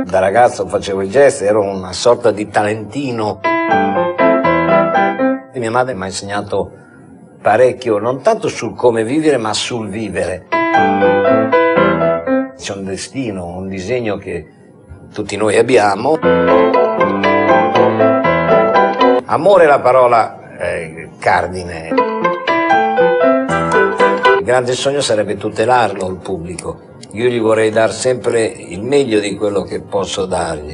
da ragazzo facevo il jazz, ero una sorta di talentino. E mia madre mi ha insegnato parecchio, non tanto sul come vivere, ma sul vivere. C'è un destino, un disegno che tutti noi abbiamo. Amore è la parola cardine. Il grande sogno sarebbe tutelarlo il pubblico. Io gli vorrei dar sempre il meglio di quello che posso dargli.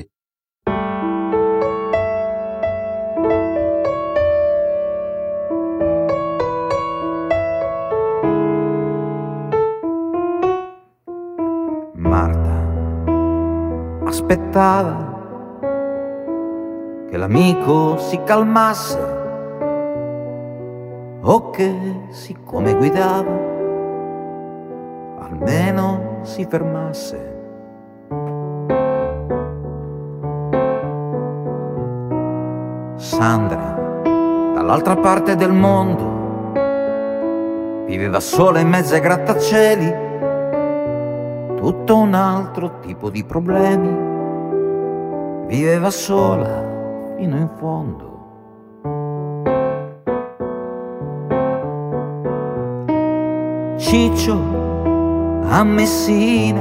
Marta aspettava che l'amico si calmasse o che, siccome guidava, almeno si fermasse. Sandra, dall'altra parte del mondo, viveva sola in mezzo ai grattacieli, tutto un altro tipo di problemi, viveva sola fino in fondo. Ciccio a Messina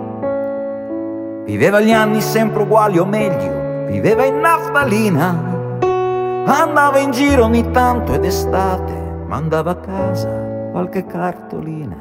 viveva gli anni sempre uguali, o meglio, viveva in naftalina. Andava in giro ogni tanto ed estate mandava a casa qualche cartolina.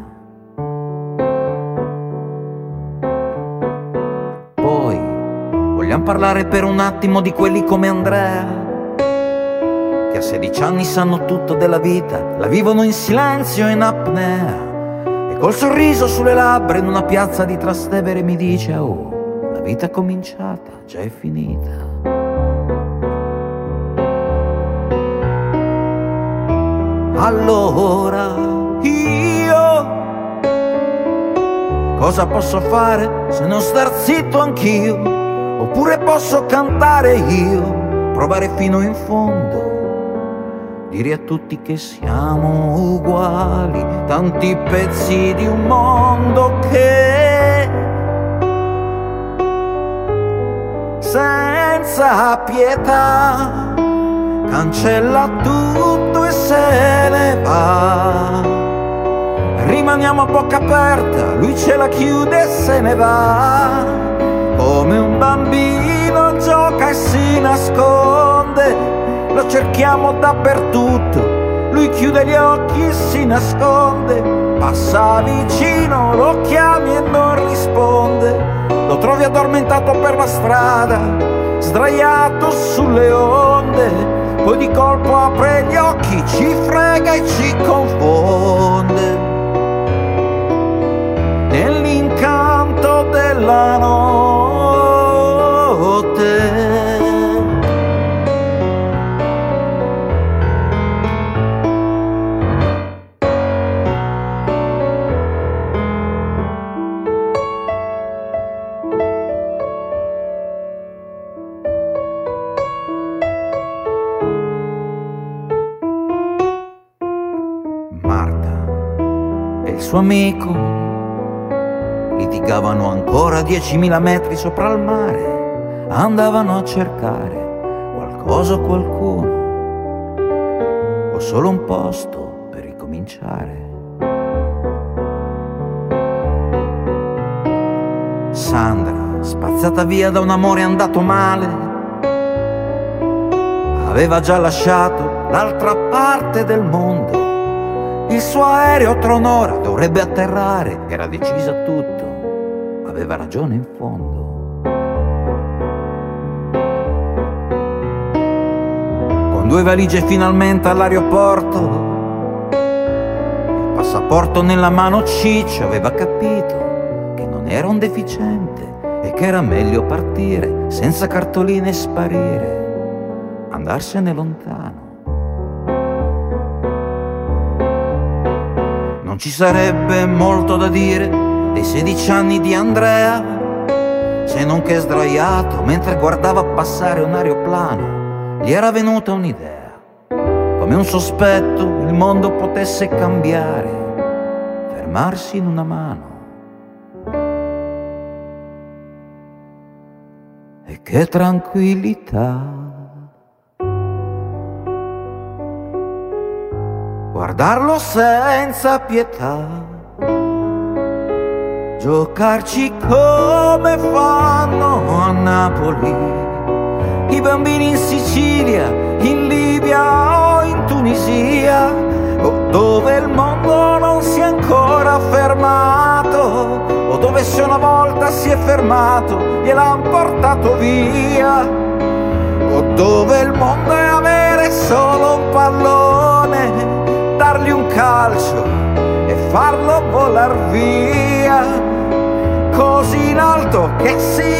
Poi vogliamo parlare per un attimo di quelli come Andrea, che a 16 anni sanno tutto della vita, la vivono in silenzio e in apnea. Col sorriso sulle labbra in una piazza di Trastevere mi dice: oh, la vita è cominciata, già è finita. Allora io cosa posso fare se non star zitto anch'io? Oppure posso cantare io, provare fino in fondo, dire a tutti che siamo uguali, tanti pezzi di un mondo che senza pietà cancella tutto e se ne va. Rimaniamo a bocca aperta, lui ce la chiude e se ne va. Come un bambino gioca e si nasconde, lo cerchiamo dappertutto, lui chiude gli occhi e si nasconde, passa vicino, lo chiami e non risponde, lo trovi addormentato per la strada, sdraiato sulle onde, poi di colpo apre gli occhi, ci frega e ci confonde, nell'incanto della notte. Il suo amico litigavano ancora 10.000 metri sopra il mare, andavano a cercare qualcosa o qualcuno, o solo un posto per ricominciare. Sandra, spazzata via da un amore andato male, aveva già lasciato l'altra parte del mondo. Il suo aereo tra un'ora dovrebbe atterrare, era decisa tutto, aveva ragione in fondo. Con 2 valigie finalmente all'aeroporto, il passaporto nella mano, Ciccio aveva capito che non era un deficiente e che era meglio partire senza cartoline e sparire, andarsene lontano. Non ci sarebbe molto da dire dei 16 anni di Andrea, se non che sdraiato mentre guardava passare un aeroplano gli era venuta un'idea, come un sospetto il mondo potesse cambiare, fermarsi in una mano. e che tranquillità. Guardarlo senza pietà, giocarci come fanno a Napoli i bambini in Sicilia, in Libia o in Tunisia, o dove il mondo non si è ancora fermato, o dove se una volta si è fermato gliel'han portato via, o dove il mondo è avere solo un pallone, dargli un calcio e farlo volar via, così in alto che si